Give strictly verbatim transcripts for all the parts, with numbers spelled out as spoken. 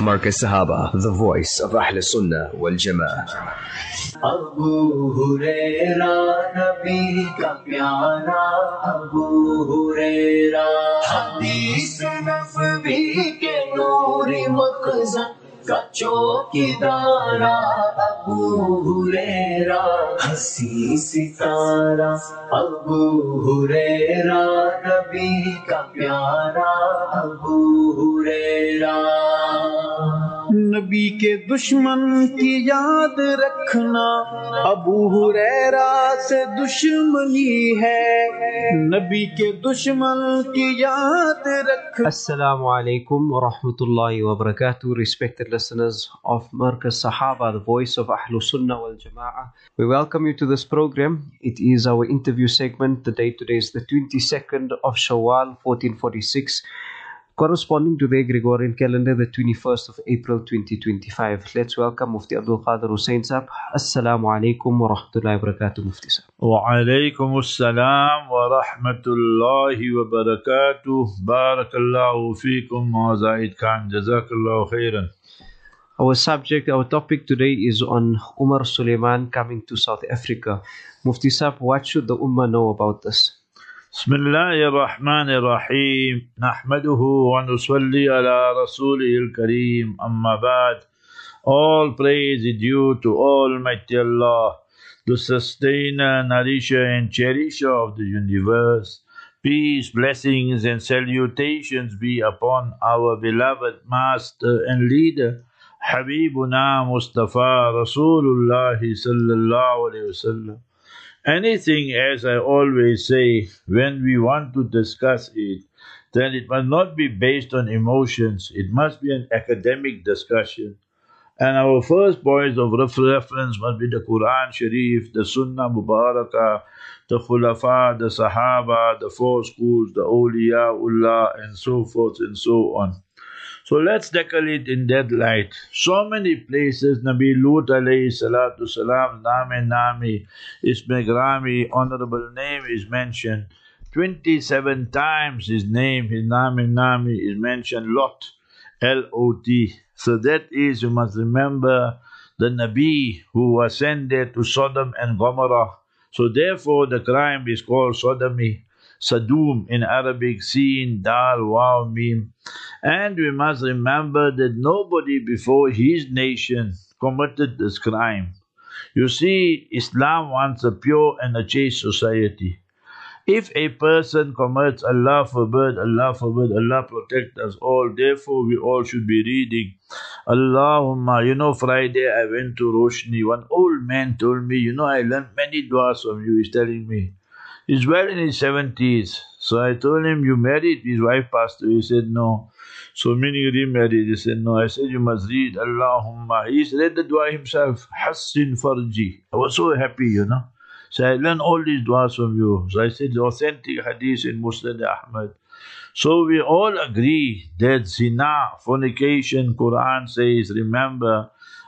Markaz Sahaba, the voice of Ahl Sunnah wal Jama'ah. Abu Huraira, Nabi ka pyara, Abu Huraira, Hadith Nabawi ke noori makhzan ka chowkidara, Abu Huraira, Hasi sitara, Abu Huraira, Nabi ka pyara, Abu Huraira. नबी के दुश्मन की याद रखना अबू हुरैरा से दुश्मनी है नबी के दुश्मन की याद रख Assalamu alaikum wa rahmatullahi wa barakatuh, respected listeners of Markaz Sahaba, the voice of Ahlus Sunnah wal Jama'ah. We welcome you to this program. It is our interview segment. The date today is the twenty-second of Shawwal, fourteen forty-six. Corresponding to the Gregorian calendar, the twenty-first of April twenty twenty-five. Let's welcome Mufti Abdul Qadir Hussain Sahab. Assalamu alaikum wa rahmatullahi wa barakatuh, Mufti Sahab. Wa alaikum assalam wa rahmatullahi wa barakatuh. Barakallahu feekum wa Zaid Khan. Jazakallahu khairan. Our subject, our topic today is on Umar Suleiman coming to South Africa. Mufti Sahab, what should the Ummah know about this? بسم الله الرحمن الرحيم نحمده ونصلي على رسوله الكريم أما بعد. All praise is due to Almighty Allah, the sustainer, nourisher and cherisher of the universe. Peace, blessings and salutations be upon our beloved master and leader, Habibuna Mustafa Rasulullah sallallahu alayhi wa sallam. Anything, as I always say, when we want to discuss it, then it must not be based on emotions. It must be an academic discussion. And our first points of reference must be the Quran Sharif, the Sunnah Mubarakah, the Khulafa, the Sahaba, the four schools, the Awliyaullah, and so forth and so on. So let's tackle it in that light. So many places, Nabi Lut alayhi salatu salam, Name Nami, Isme Grami, honorable name is mentioned. twenty-seven times his name, his Name Nami is mentioned, Lot, L O T. So that is, you must remember, the Nabi who was sent there to Sodom and Gomorrah. So therefore the crime is called sodomy. Sadum in Arabic, Sin, Dal, Waw, Mim. And we must remember that nobody before his nation committed this crime. You see, Islam wants a pure and a chaste society. If a person commits, Allah forbid, Allah forbid, Allah protect us all, therefore we all should be reading. Allahumma, you know, Friday I went to Roshni, one old man told me, you know, I learned many du'as from you, he's telling me. He's well in his seventies. So I told him, you married? His wife passed away. He said, no. So meaning remarried. He said, no. I said, you must read Allahumma. He read the dua himself. Hassin Farji. I was so happy, you know. So I learned all these duas from you. So I said, the authentic hadith in Musnad Ahmad. So we all agree that zina, fornication, Quran says, remember,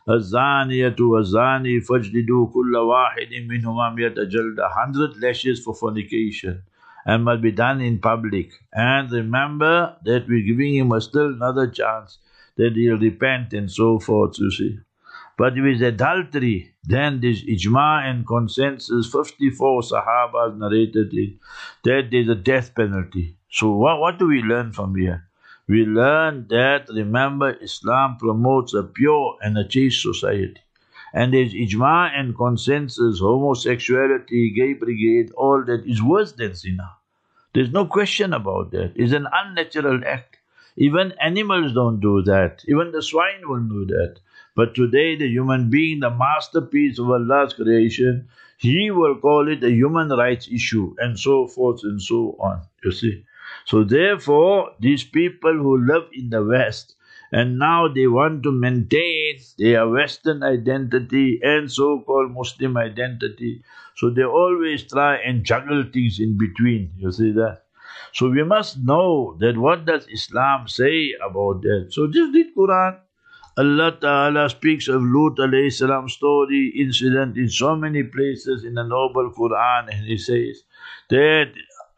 الزانية والزاني فاجلدوا كل واحد منهما مئة جلدة, hundred lashes for fornication, and must be done in public. And remember that we're giving him a still another chance that he'll repent and so forth, you see. But if it's adultery, then there's ijma and consensus, fifty-four Sahabas narrated it, that there's a death penalty. So what, what do we learn from here? We learn that, remember, Islam promotes a pure and a chaste society. And there's ijma and consensus, homosexuality, gay brigade, all that is worse than zina. There's no question about that. It's an unnatural act. Even animals don't do that. Even the swine will do that. But today the human being, the masterpiece of Allah's creation, He will call it a human rights issue, and so forth and so on, you see. So therefore, these people who live in the West, and now they want to maintain their Western identity and so-called Muslim identity, so they always try and juggle things in between, you see that. So we must know that what does Islam say about that. So just read Quran. Allah Ta'ala speaks of Lut alayhi salam story, incident in so many places in the noble Quran, and He says that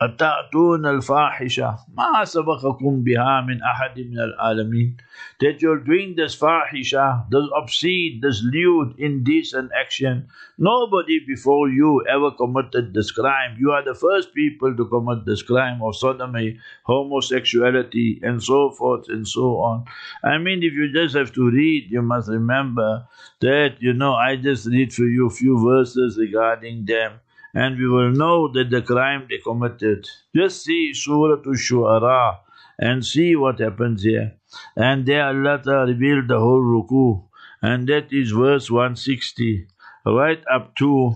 أَتَأْتُونَ الْفَاحِشَةَ مَا سَبَقَكُمْ بِهَا مِنْ أَحَدٍ مِنَ الْعَالَمِينَ. That you're doing this fahisha, this obscene, this lewd, indecent action. Nobody before you ever committed this crime. You are the first people to commit this crime of sodomy, homosexuality, and so forth and so on. I mean, if you just have to read, you must remember that, you know, I just read for you a few verses regarding them, and we will know that the crime they committed. Just see Surah Ash-Shu'ara and see what happens here. And there Allah Ta'ala revealed the whole ruku, and that is verse one sixty, right up to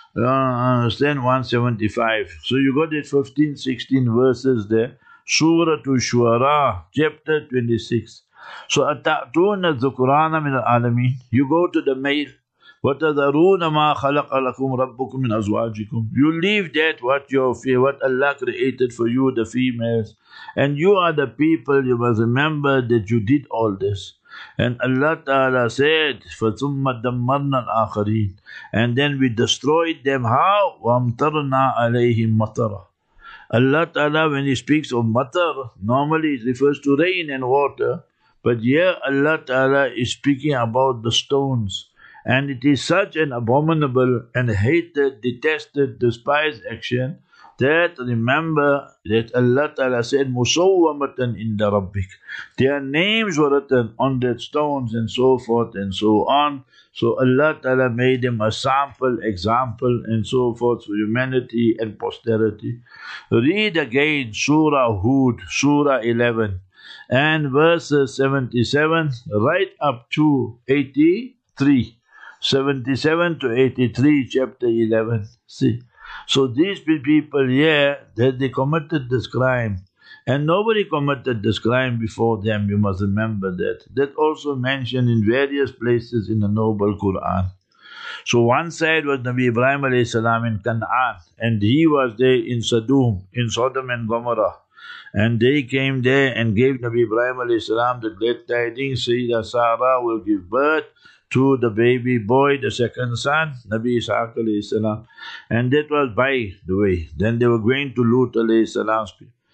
uh, then one seventy-five. So you got it fifteen, sixteen verses there. Surah Ash-Shu'ara, chapter twenty-six. So أَتَأْتُونَ الذُّكْرَانَ مِنَ الْعَالَمِينَ. You go to the male. وَتَذَرُونَ مَا خَلَقَ لَكُمْ رَبُّكُمْ مِنْ أَزْوَاجِكُمْ. You leave that what your what Allah created for you, the females. And you are the people, you must remember that you did all this. And Allah Ta'ala said, فَثُمَّ دَمَّرْنَا الْآخَرِينَ. And then we destroyed them. How? وَأَمْطَرْنَا عَلَيْهِمْ مَطَرًا. Allah Ta'ala, when He speaks of matar, normally it refers to rain and water. But here Allah Ta'ala is speaking about the stones. And it is such an abominable and hated, detested, despised action that remember that Allah Ta'ala said, Musawwamatan inda Rabbik. Their names were written on that stones and so forth and so on. So Allah Ta'ala made them a sample, example and so forth for humanity and posterity. Read again Surah Hud, Surah eleven and verses seventy-seven right up to eighty-three. seventy-seven to eighty-three, chapter eleven. See. So these people here, that they committed this crime. And nobody committed this crime before them, you must remember that. That also mentioned in various places in the Noble Quran. So one side was Nabi Ibrahim alayhi salam in Canaan, and he was there in Sodom, in Sodom and Gomorrah. And they came there and gave Nabi Ibrahim alayhi salam the glad tidings, Sayyidah Sarah will give birth to the baby boy, the second son, Nabi Ishaq alayhi salam. And that was by the way. Then they were going to Lut alayhi salam.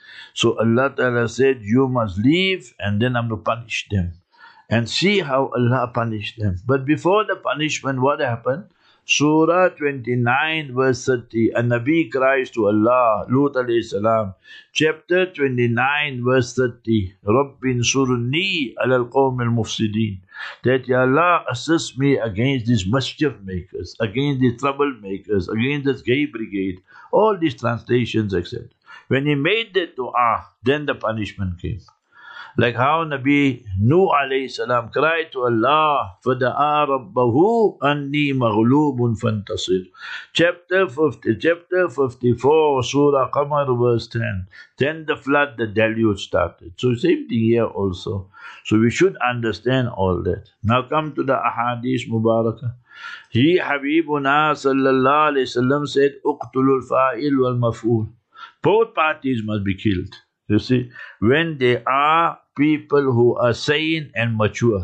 So Allah Ta'ala said, you must leave and then I'm going to punish them. And see how Allah punished them. But before the punishment, what happened? Surah twenty-nine verse thirty. A Nabi cries to Allah, Lut alayhi salam. Chapter twenty-nine verse thirty. Rabbin surni ala al-qawm al-mufsidin. That Ya Allah assist me against these mischief makers, against these troublemakers, against this gay brigade. All these translations accept. When he made that dua, then the punishment came. Like how Nabi Nuh alayhi salam cried to Allah, فَدَعَا رَبَّهُ أَنِّي مَغْلُوبٌ فَانْتَصِرْ. Chapter fifty, chapter fifty-four, Surah Qamar, verse ten. Then the flood, the deluge started. So same thing here also. So we should understand all that. Now come to the Ahadith Mubarakah. He, Habibuna sallallahu alayhi wasallam said, uqtulul fa'il wal maf'ul. Both parties must be killed. You see, when they are people who are sane and mature,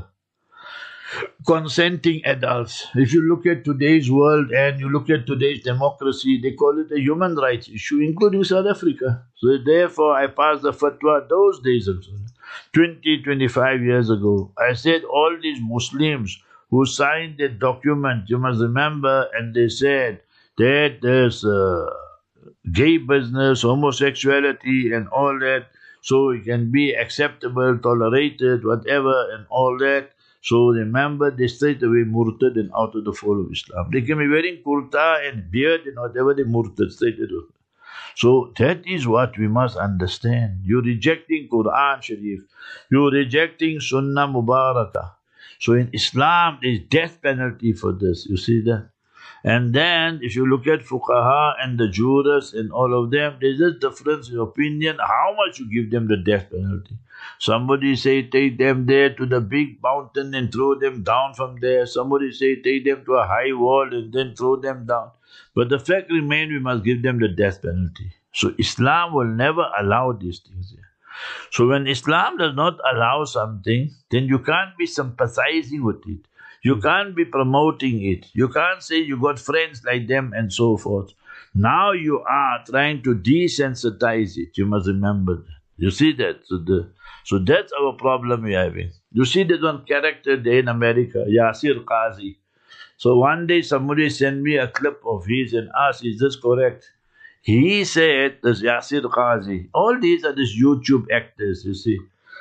consenting adults. If you look at today's world and you look at today's democracy, they call it a human rights issue, including South Africa. So therefore, I passed the fatwa those days ago, twenty, twenty-five years ago. I said all these Muslims who signed that document, you must remember, and they said that there's uh, gay business, homosexuality and all that, so it can be acceptable, tolerated, whatever and all that. So remember, they straight away murtad and out of the fold of Islam. They can be wearing kurta and beard and whatever, they murtad straight away. So that is what we must understand. You're rejecting Quran Sharif. You're rejecting Sunnah Mubarakah. So in Islam, there is death penalty for this. You see that? And then, if you look at fuqaha and the jurists and all of them, there's a difference in opinion how much you give them the death penalty. Somebody say take them there to the big mountain and throw them down from there. Somebody say take them to a high wall and then throw them down. But the fact remains, we must give them the death penalty. So Islam will never allow these things here. So when Islam does not allow something, then you can't be sympathizing with it. You can't be promoting it. You can't say you got friends like them and so forth. Now you are trying to desensitize it. You must remember that. You see that? So, the, so that's our problem we're having. You see that one character there in America, Yasir Qazi. So one day somebody sent me a clip of his and asked, is this correct? He said, this Yasir Qazi, all these are these YouTube actors, you see.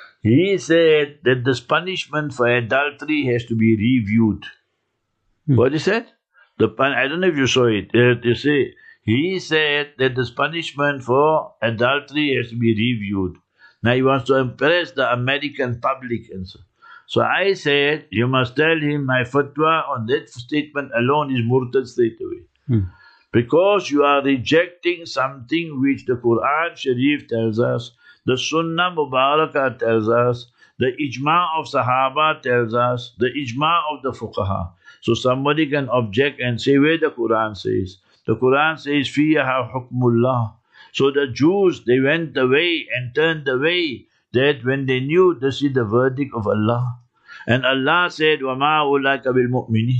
He said that this punishment for adultery has to be reviewed. Hmm. What he said? The pun- I don't know if you saw it. Uh, you see, he said that this punishment for adultery has to be reviewed. Now he wants to impress the American public and so. So I said, you must tell him my fatwa on that statement alone is murtad straight away. Hmm. Because you are rejecting something which the Quran Sharif tells us, the Sunnah Mubarakah tells us, the Ijma of Sahaba tells us, the Ijma of the Fuqaha. So somebody can object and say where the Quran says. The Quran says, Fiyaha hukmullah. So the Jews, they went away and turned away that when they knew this is the verdict of Allah. And Allah said, وَمَا أُولَٰئِكَ بِالْمُؤْمِنِينَ.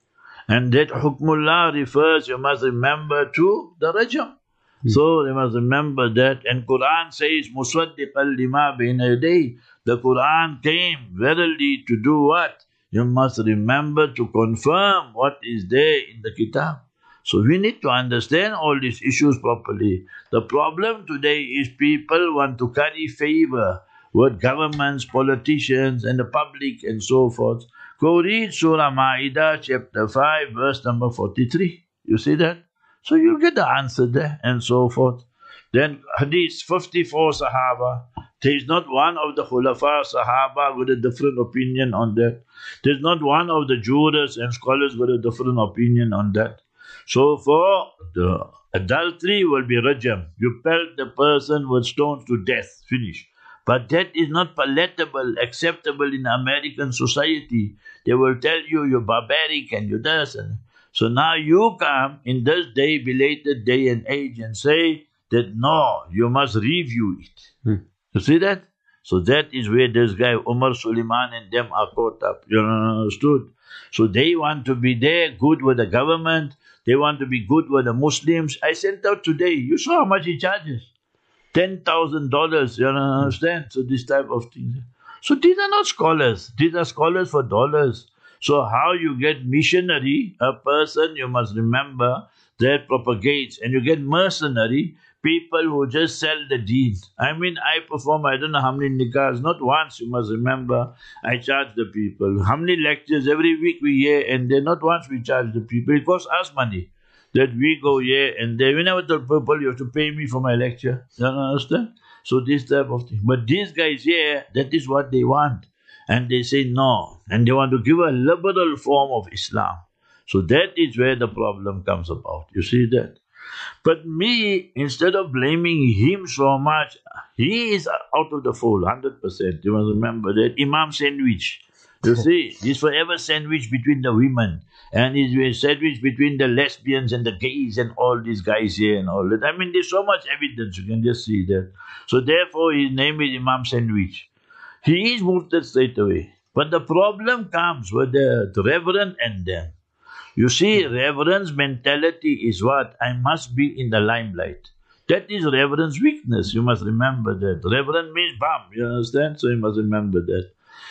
And that hukmullah refers, you must remember, to the rajam. Hmm. So you must remember that. And Quran says, مُصَدِّقًا لِمَا بَيْنَ يَدَيْهِ. The Quran came verily to do what? You must remember to confirm what is there in the kitab. So we need to understand all these issues properly. The problem today is people want to carry favor with governments, politicians and the public and so forth. Go read Surah Ma'idah chapter five verse number forty-three. You see that? So you'll get the answer there and so forth. Then Hadith fifty-four Sahaba. There is not one of the Khulafa Sahaba with a different opinion on that. There is not one of the jurists and scholars with a different opinion on that. So for the adultery will be rajam. You pelt the person with stones to death. Finish. But that is not palatable, acceptable in American society. They will tell you you're barbaric and you're this. And so now you come in this day, belated day and age and say that no, you must review it. Hmm. You see that? So that is where this guy Umar Suleiman and them are caught up. You understood? So they want to be there, good with the government. They want to be good with the Muslims. I sent out today. You saw how much he charges? ten thousand dollars. You understand? So this type of things. So these are not scholars. These are scholars for dollars. So how you get missionary, a person you must remember that propagates, and you get mercenary, people who just sell the deen. I mean, I perform, I don't know how many nikahs, not once, you must remember, I charge the people. How many lectures every week we hear, and then not once we charge the people. It costs us money that we go here and there. We never tell people you have to pay me for my lecture. You understand? So this type of thing. But these guys here, that is what they want. And they say no. And they want to give a liberal form of Islam. So that is where the problem comes about. You see that? But me, instead of blaming him so much, he is out of the fold, one hundred percent. You must remember that. Imam sandwich. You see, he's forever sandwiched between the women. And he's sandwiched between the lesbians and the gays and all these guys here and all that. I mean, there's so much evidence. You can just see that. So therefore, his name is Imam Sandwich. He is murtad straight away. But the problem comes with the, the reverend and them. You see, reverend's mentality is what? I must be in the limelight. That is reverend's weakness. You must remember that. Reverend means bam. You understand? So you must remember that.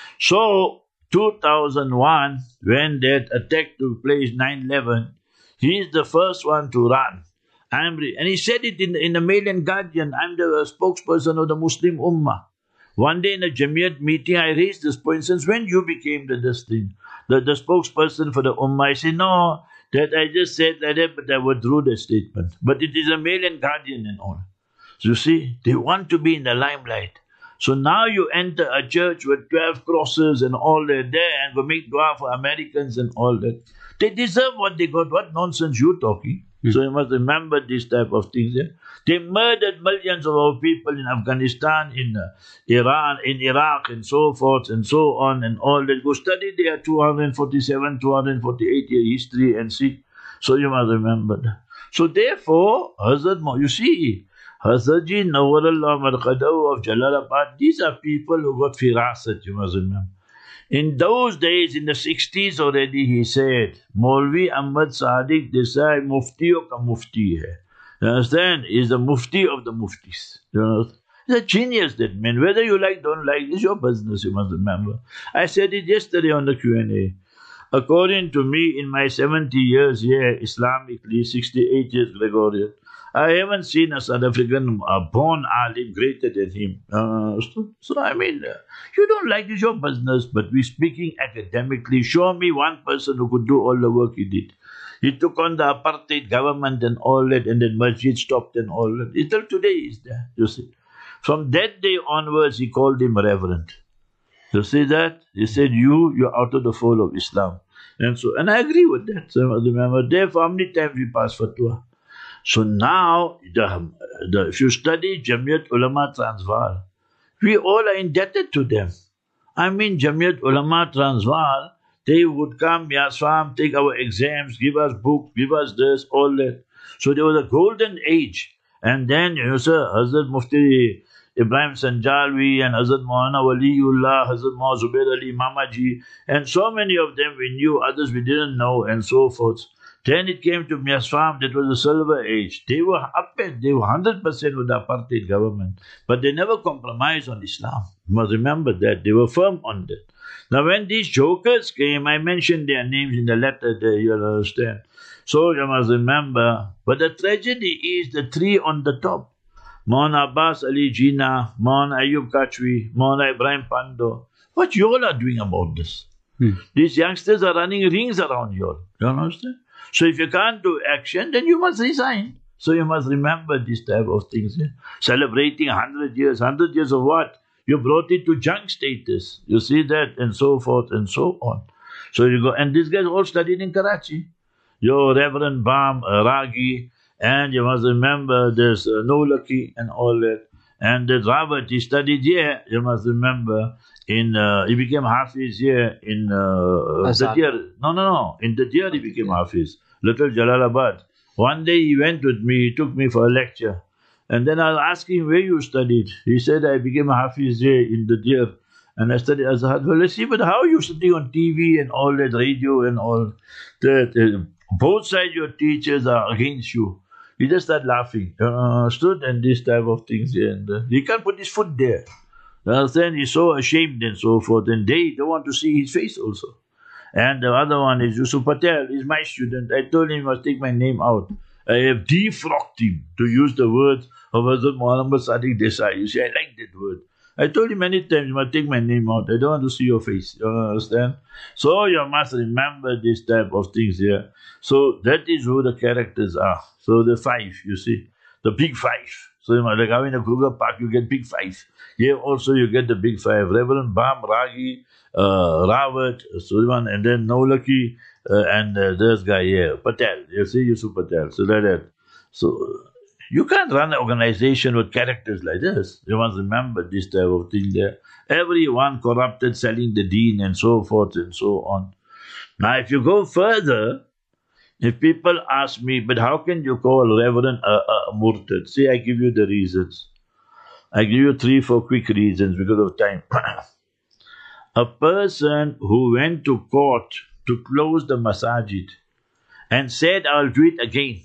So, two thousand one, when that attack took place, nine eleven, he is the first one to run. I'm re- and he said it in, in the Mail and Guardian, I'm the spokesperson of the Muslim Ummah. One day in a Jamiyat meeting, I raised this point, since when you became the this thing? The, the spokesperson for the Ummah. I said, no, that I just said that, but I withdrew the statement. But it is a Mail and Guardian and all. So you see, they want to be in the limelight. So now you enter a church with twelve crosses and all that there and go make dua for Americans and all that. They deserve what they got. What nonsense you talking? Mm. So you must remember this type of things. Yeah? They murdered millions of our people in Afghanistan, in uh, Iran, in Iraq and so forth and so on and all that. Go study their two hundred forty-seven, two hundred forty-eight year history and see. So you must remember that. So therefore, Hazrat Mo, you see, Hazratji Nawarullah Marqadaw of Jalalabad, these are people who got firasat, you must remember. In those days, in the sixties already, he said, Maulvi Ahmad Sadiq Desai Mufti ka Mufti hai. You understand? He's the Mufti of the Muftis. You know? He's a genius, that man. Whether you like, don't like, it's your business, you must remember. I said it yesterday on the Q and A. According to me, in my seventy years here, Islamically, sixty-eight years Gregorian, I haven't seen a South African uh, born alim greater than him. Uh, so, so, I mean, uh, you don't like it's your business, but we're speaking academically. Show me one person who could do all the work he did. He took on the apartheid government and all that, and then masjid stopped and all that. Until today is there, you see. From that day onwards, he called him reverend. You see that? He said, you, you're out of the fold of Islam. And so, and I agree with that. So remember, therefore, how many times we pass fatwa? So now, the, the, if you study Jamiat Ulama Transvaal, we all are indebted to them. I mean, Jamiat Ulama Transvaal, they would come, Yaswam, take our exams, give us books, give us this, all that. So there was a golden age. And then, you know, sir, Hazrat Mufti Ibrahim Sanjalvi and Hazrat Maulana Waliullah, Hazrat Maulana Zubair Ali Mamaji, and so many of them we knew, others we didn't know, and so forth. Then it came to Miaswam, that was the silver age. They were up and they were one hundred percent with the apartheid government, but they never compromised on Islam. You must remember that. They were firm on that. Now when these jokers came, I mentioned their names in the letter there, you'll understand. So you must remember, but the tragedy is the three on the top. Maulana Abbas Ali Jinnah, Maulana Ayub Kachwi, Maulana Ibrahim Pando. What you all are doing about this? Hmm. These youngsters are running rings around you all. You understand? So if you can't do action, then you must resign. So you must remember this type of things. Yeah? Celebrating one hundred years. one hundred years of what? You brought it to junk status. You see that, and so forth and so on. So you go, and these guys all studied in Karachi. Your Reverend Bam, uh, Ragi, and you must remember there's uh, Nolaki and all that. And that Rawat, he studied here, you must remember, in, uh, he became Hafiz here in uh, the Deer. No, no, no, in the Deer he became Hafiz, Little Jalalabad. One day he went with me, he took me for a lecture. And then I was asking him where you studied. He said, I became a Hafiz here in the Deer. And I studied Azhar. Well, let's see, but how are you sitting on T V and all that, radio and all that? Uh, both sides your teachers are against you. He just started laughing. Uh, stood and this type of things here. And uh, he can't put his foot there. You understand? He's so ashamed and so forth. And they don't want to see his face also. And the other one is Yusuf Patel. He's my student. I told him he must take my name out. I have defrocked him, to use the words of Hazrat Muhammad Sadiq Desai. You see, I like that word. I told him many times, you must take my name out. I don't want to see your face. You understand? So you must remember this type of things here. So that is who the characters are. So the five, you see. The big five. So you know, like how in a Kruger Park you get big five. Here also you get the big five. Reverend Bam, Ragi, uh, Rawat, Sullivan, and then Nolaki, uh, and uh, this guy here, Patel. You see, Yusuf Patel. So like that. So you can't run an organization with characters like this. You must remember this type of thing there. Everyone corrupted, selling the deen and so forth and so on. Now if you go further, if people ask me, but how can you call Reverend a, a murtad? See, I give you the reasons. I give you three, four quick reasons because of time. A person who went to court to close the masajid and said, I'll do it again.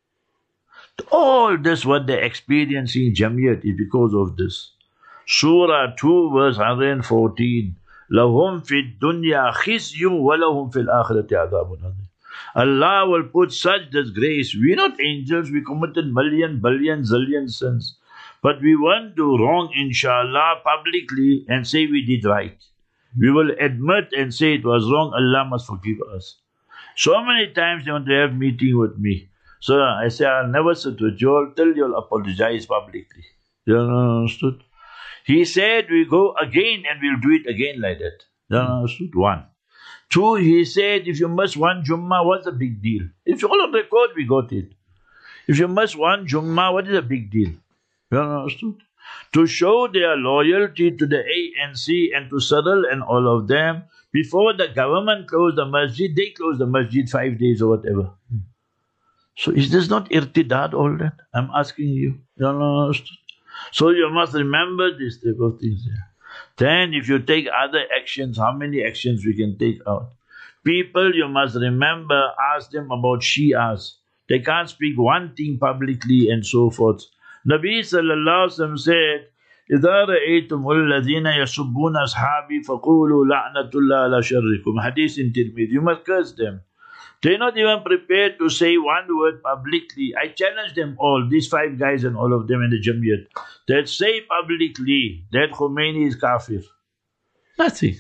All this what they're experiencing in Jamiyat is because of this. Surah two verse one hundred fourteen. لَهُمْ فِي الدُّنْيَا خِزْيٌ وَلَهُمْ فِي الْآخِرَةِ عَذَابٌ عَظِيمٌ. Allah will put such disgrace. We're not angels, we committed million, billion, zillion sins. But we won't do wrong, inshallah, publicly and say we did right. We will admit and say it was wrong, Allah must forgive us. So many times they want to have meeting with me. So I say, I'll never sit with you all till you'll apologize publicly. You understood? He said, we go again and we'll do it again like that. You understood? One. Two, he said, if you miss one Jummah, what's the big deal? If you all on record, we got it. If you miss one Jummah, what is the big deal? You understood? To show their loyalty to the A N C and to Cyril and all of them, before the government closed the masjid, they closed the masjid five days or whatever. So is this not irtidad, all that? I'm asking you. You understood? So you must remember this type of things here. Then if you take other actions, how many actions we can take out? People, you must remember, ask them about Shias. They can't speak one thing publicly and so forth. Nabi sallallahu alaihi wasallam said, إِذَا رَأَيْتُمُ الَّذِينَ يَسُبُّونَ أَصْحَابِي فَقُولُوا لَعْنَةُ اللَّهِ عَلَى شَرِّكُمْ. Hadith in Tirmidhi. You must curse them. They're not even prepared to say one word publicly. I challenge them all, these five guys and all of them in the Jamiyat, that say publicly that Khomeini is kafir. Nothing.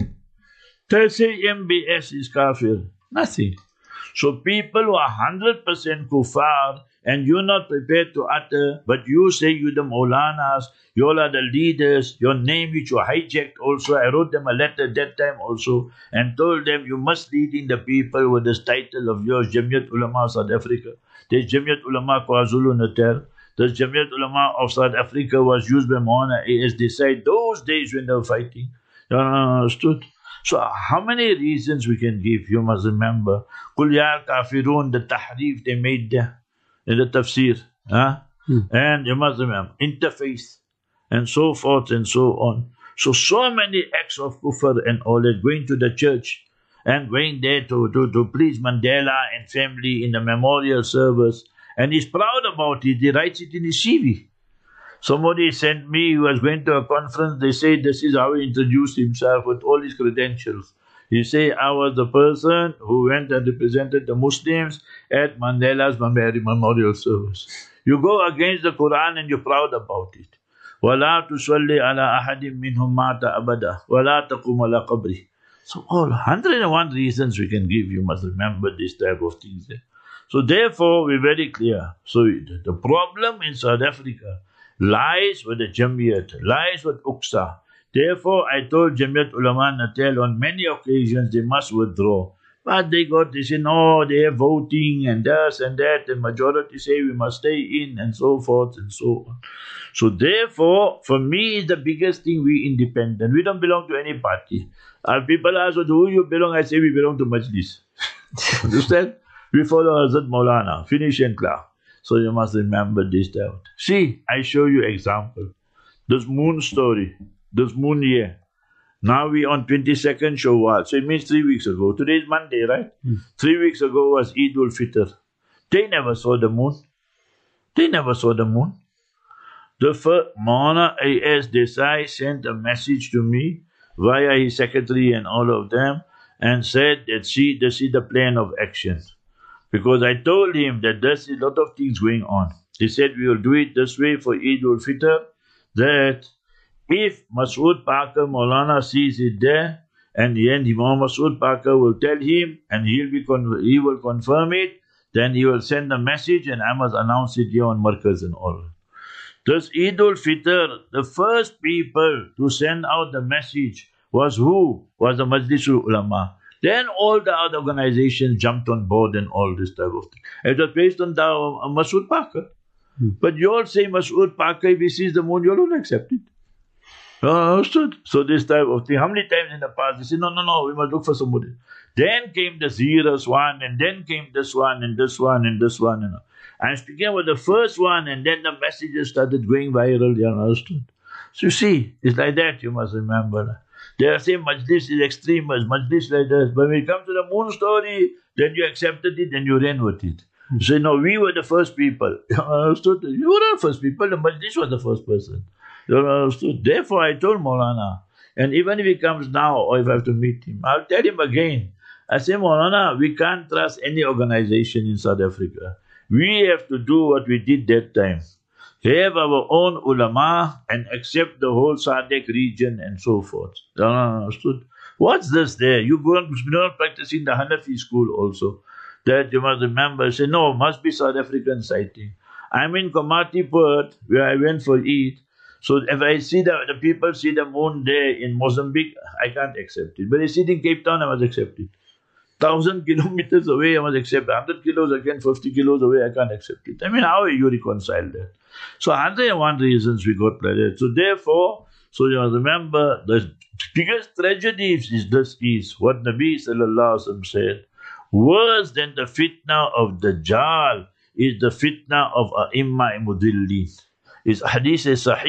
They say M B S is kafir. Nothing. So people who are one hundred percent kuffar and you're not prepared to utter, but you say you the Maulanas, you all are the leaders, your name which you hijacked also. I wrote them a letter that time also and told them you must lead in the people with this title of yours, Jamiyat Ulama South Africa. There's Jamiyat Ulama KwaZulu Natal. There's Jamiyat Ulama of South Africa was used by Maulana A S Desai those days when they were fighting. You understood? So how many reasons we can give? You must remember. Qul ya kafirun, the tahrif they made there in the tafsir. Huh? Hmm. And you must remember, interface and so forth and so on. So, so many acts of kufr and all that, going to the church and going there to, to, to please Mandela and family in the memorial service. And he's proud about it. He writes it in his C V. Somebody sent me, he was going to a conference, they say this is how he introduced himself with all his credentials. He say, I was the person who went and represented the Muslims at Mandela's memorial service. You go against the Quran and you're proud about it. وَلَا تُصَلِّ عَلَىٰ أَحَدٍ مِّنْهُمْ مَاتَ أَبَدًا وَلَا تَقُمْ عَلَىٰ قَبْرِهِ. So all one hundred and one reasons we can give, you must remember this type of things there. So therefore, we're very clear. So the problem in South Africa lies with the Jamiyat, lies with U Q S A. Therefore, I told Jamiyat Ulama Natal on many occasions they must withdraw. But they got, they say, no, they have voting and this and that, and majority say we must stay in and so forth and so on. So therefore, for me, the biggest thing, we independent. We don't belong to any party. Uh, people ask, who you belong? I say we belong to Majlis. Understand? We follow Hazrat Maulana. Finish and clear. So you must remember this doubt. See, I show you example. This moon story, this moon year. Now we on twenty-second Shawwal. So it means three weeks ago. Today is Monday, right? Hmm. Three weeks ago was Eid ul-Fitr. They never saw the moon. They never saw the moon. The first, Maulana A S Desai sent a message to me via his secretary and all of them and said that see, this is the plan of action. Because I told him that there's a lot of things going on. He said we will do it this way for Eid ul-Fitr, that if Masood Parker Maulana sees it there, and the end Imam Masood Parker will tell him, and he'll be con- he will confirm it, then he will send a message, and I must announce it here on Markaz and all. Thus Eid ul-Fitr, the first people to send out the message was who? Was the Majlisul Ulama. Then all the other organizations jumped on board and all this type of thing. It was based on the, uh, Masood Parker. Hmm. But you all say Masood Parker, if he sees the moon, you all don't accept it. Uh, understood? So this type of thing. How many times in the past they said, no, no, no, we must look for somebody. Then came the Zeerus one, and then came this one, and this one, and this one. And I'm speaking about the first one, and then the messages started going viral. You understood? So you see, it's like that, you must remember. They are saying Majlis is extremist, Majlis like this. But when it comes to the moon story, then you accepted it and you ran with it. You say, no, we were the first people. You understood? You were the first people, the Majlis was the first person. You understood? Therefore, I told Maulana, and even if he comes now or if I have to meet him, I'll tell him again. I say, Maulana, we can't trust any organization in South Africa. We have to do what we did that time. Have our own ulama and accept the whole Sadek region and so forth. Understood? What's this there? You go on, you're not practicing the Hanafi school also. That you must remember, say, no, must be South African sighting. I'm in Komati Port, where I went for Eid. So if I see the, the people see the moon there in Mozambique, I can't accept it. But I see it in Cape Town, I must accept it. Thousand kilometers away, I must accept it. Hundred kilos again, fifty kilos away, I can't accept it. I mean, how are you reconcile that? So one hundred and one reasons we got like that. So therefore, so you must remember, the biggest tragedy is this is what Nabi Sallallahu Alaihi Wasallam said. Worse than the fitna of Dajjal is the fitna of A'imma Mudillin. His hadith is sahih.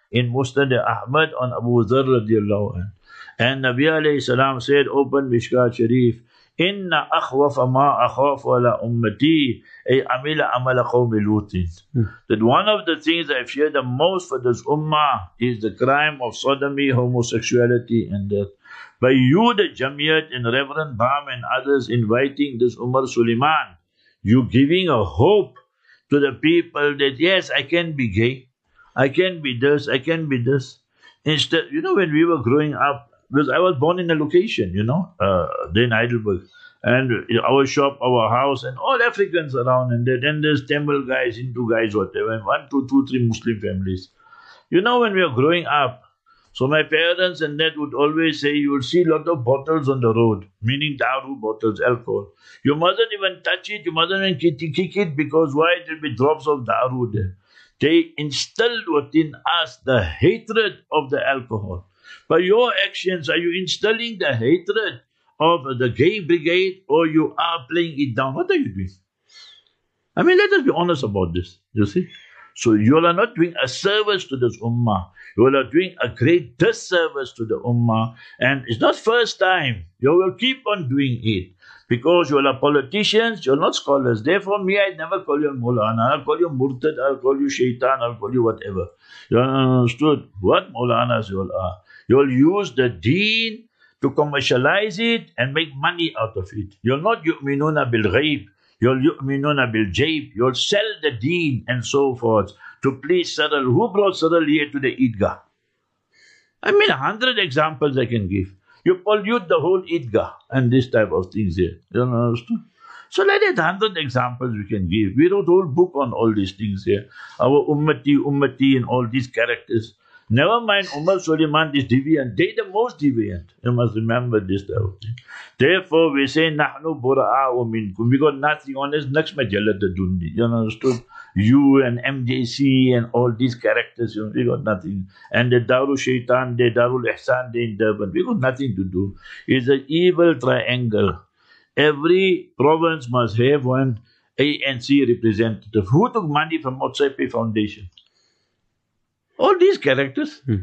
in Musnad Ahmad on Abu Dharr radiallahu anhu. And Nabi alayhi salam said, open Mishkat Sharif, Inna akhwafa ma akhafu ala ummati ay amila amala qawmi Lutin. That one of the things I fear the most for this ummah is the crime of sodomy, homosexuality and death. By you, the Jamiyat and Reverend Bam and others inviting this Umar Suleiman, you giving a hope to the people that yes, I can be gay, I can be this, I can be this. Instead, you know, when we were growing up, because I was born in a location, you know, uh, in Heidelberg, and our shop, our house, and all Africans around, and then there's Tamil guys, Hindu guys, whatever, and one, two, two, three Muslim families. You know, when we were growing up, so my parents and that would always say, you will see a lot of bottles on the road, meaning daru bottles, alcohol. You mustn't even touch it, you mustn't even kick it, because why? There will be drops of daru there. They instilled within us the hatred of the alcohol. By your actions, are you instilling the hatred of the gay brigade, or you are playing it down? What are you doing? I mean, let us be honest about this, you see. So you are not doing a service to this ummah. You are doing a great disservice to the ummah. And it's not first time. You will keep on doing it. Because you are politicians, you are not scholars. Therefore, me, I never call you Maulana. I'll call you Murtad, I'll call you Shaitan, I'll call you whatever. You understood what Maulanas you all are. You'll use the deen to commercialize it and make money out of it. You'll not yu'minuna bil ghaib. You'll yu'minuna bil jayb. You'll sell the deen and so forth to please Cyril. Who brought Cyril here to the Eidgah? I mean, a hundred examples I can give. You pollute the whole Eidgah and this type of things here. You understood? So like that, hundred examples we can give. We wrote a whole book on all these things here. Our ummati, ummati and all these characters. Never mind Umar Suleiman is deviant. They the most deviant. You must remember this type of thing. Therefore we say, Nahnu bura'a'u minkum. We got nothing on us. Next majallat dundi. You understood? You and M J C and all these characters, you know, we got nothing. And the Darul Shaitan, the Darul Ihsan, the in Durban, we got nothing to do. It's an evil triangle. Every province must have one A N C representative. Who took money from Motsepe Foundation? All these characters. Hmm.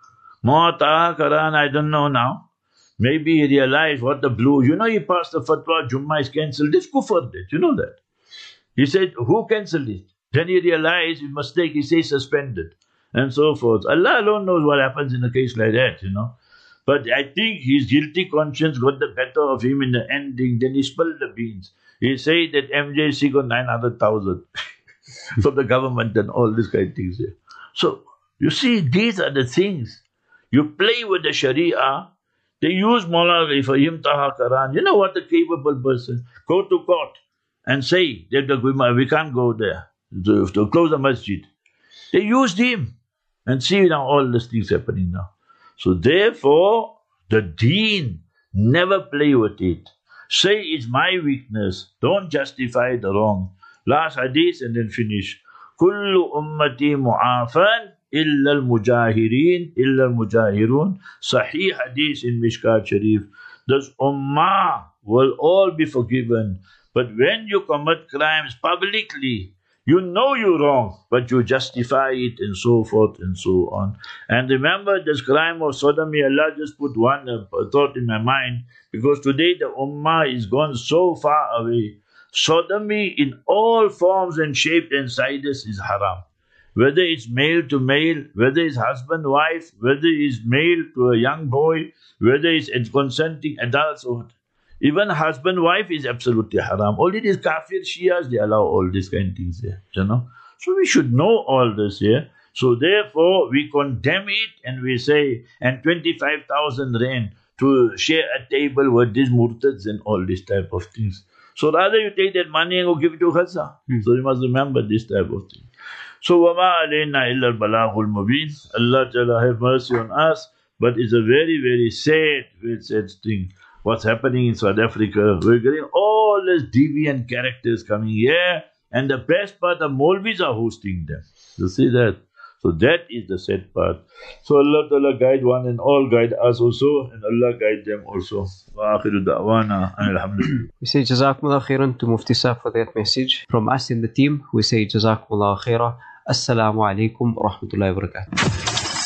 Mu'ata, Quran, I don't know now. Maybe he realized what the blue, you know, he passed the fatwa, Jummah is cancelled. This kufr did, you know that. He said, who cancelled it? Then he realized his mistake, he says suspended. And so forth. Allah alone knows what happens in a case like that, you know. But I think his guilty conscience got the better of him in the ending. Then he spilled the beans. He said that M J C got nine hundred thousand from the government and all these kind of things here. So, you see, these are the things. You play with the Sharia. They use Mawla for him Taha Quran. You know what a capable person. Go to court and say that we can't go there to, to close the masjid. They used him. And see now all these things happening now. So therefore, the deen, never play with it. Say it's my weakness. Don't justify the wrong. Last hadith and then finish. Kullu ummati mu'afan illa al-mujahirin, illa al-mujahirun. Sahih hadith in Mishkat Sharif. This ummah will all be forgiven. But when you commit crimes publicly, you know you're wrong, but you justify it and so forth and so on. And remember this crime of sodomy, Allah just put one uh, thought in my mind, because today the ummah is gone so far away. Sodomy in all forms and shapes and sizes is haram. Whether it's male to male, whether it's husband, wife, whether it's male to a young boy, whether it's consenting adults or even husband, wife is absolutely haram. Only these kafir Shias, they allow all these kind of things there, you know. So we should know all this here. Yeah? So therefore, we condemn it and we say, and twenty-five thousand rand to share a table with these murtads and all this type of things. So rather you take that money and go give it to Khaza. Hmm. So you must remember this type of thing. So وَمَا عَلَيْنَا إِلَّا الْبَلَاغُ الْمُبِينَ. Allah Jalla have mercy on us. But it's a very, very sad, very sad thing. What's happening in South Africa? We're getting all these deviant characters coming here, and the best part, the Maulvis are hosting them. You see that? So that is the sad part. So Allah Ta'ala guide one and all, guide us also, and Allah guide them also. Wa akhiru da'wana alhamdulillah. We say Jazakumullah khairan to Mufti Saab for that message. From us in the team, we say Jazakumullah khairan. Assalamu alaikum wa rahmatullahi wa barakatuh.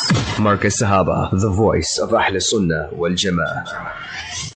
Markaz Sahaba, the voice of Ahl Sunnah wal Jama'ah.